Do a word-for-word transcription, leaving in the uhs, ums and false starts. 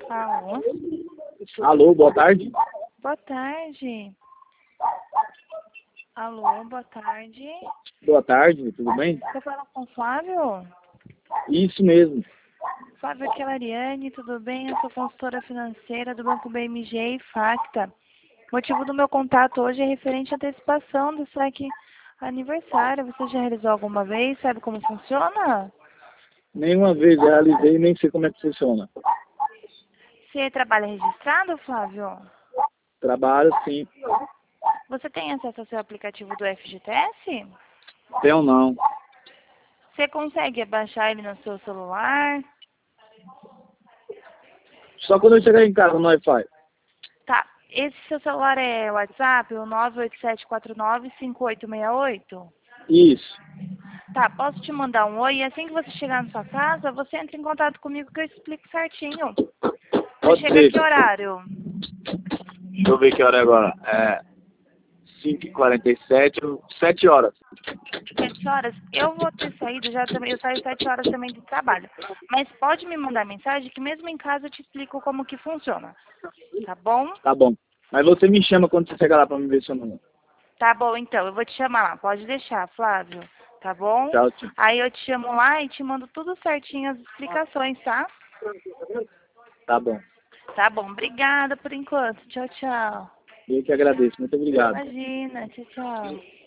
Alô? Alô, boa tarde. Boa tarde. Alô, boa tarde. Boa tarde, tudo bem? Você fala com o Flávio? Isso mesmo. Flávio, aqui é a Ariane, tudo bem? Eu sou consultora financeira do Banco B M G e Facta. O motivo do meu contato hoje é referente à antecipação do saque aniversário. Você já realizou alguma vez? Sabe como funciona? Nenhuma vez realizei e nem sei como é que funciona. Você trabalha registrado, Flávio? Trabalho sim. Você tem acesso ao seu aplicativo do F G T S? Tenho não. Você consegue baixar ele no seu celular? Só quando eu chegar em casa no Wi-Fi. Tá. Esse seu celular é o WhatsApp, o nove oito sete quatro nove cinco oito seis oito? Isso. Tá, posso te mandar um oi e assim que você chegar na sua casa, você entra em contato comigo que eu explico certinho. Você Pode chega a ser. que horário? Deixa eu ver que hora é agora. É cinco e quarenta e sete, sete horas. Sete horas? Eu vou ter saído já também, eu saio sete horas também de trabalho. Mas pode me mandar mensagem que mesmo em casa eu te explico como que funciona. Tá bom? Tá bom. Mas você me chama quando você chegar lá pra me ver seu número. Tá bom, então, eu vou te chamar lá. Pode deixar, Flávio. Tá bom? Tchau, tchau. Aí eu te chamo lá e te mando tudo certinho, as explicações, tá? Tá bom. Tá bom, obrigada por enquanto. Tchau, tchau. Eu que agradeço. Muito obrigado. Imagina, tchau, tchau.